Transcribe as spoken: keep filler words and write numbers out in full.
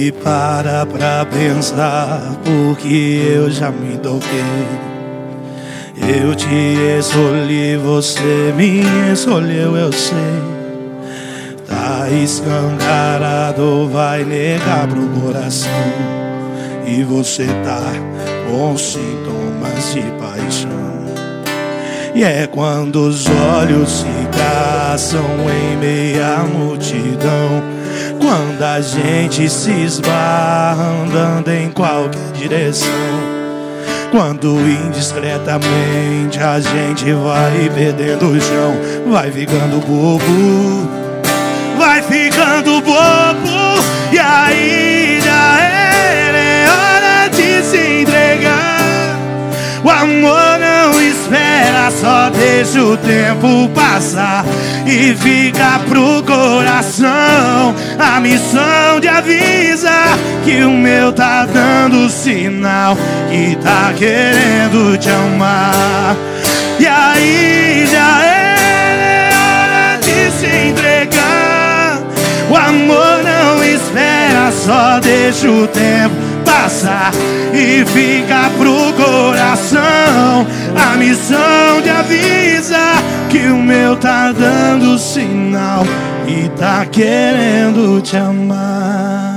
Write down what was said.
E para pra pensar, porque eu já me toquei. Eu te escolhi, você me escolheu, eu sei. Tá escancarado, vai negar pro coração. E você tá com sintomas de paixão. E é quando os olhos se caçam em meia multidão, quando a gente se esbarra andando em qualquer direção, quando indiscretamente a gente vai perdendo o chão, vai ficando bobo, vai ficando bobo. E aí já era, é hora de se entregar. O amor não espera, só deixa o tempo passar e fica pro coração a missão de avisar que o meu tá dando sinal que tá querendo te amar. E aí já é hora de se entregar. O amor não espera, só deixa o tempo passar e fica pro coração a missão de avisar que o meu tá dando sinal e tá querendo te amar.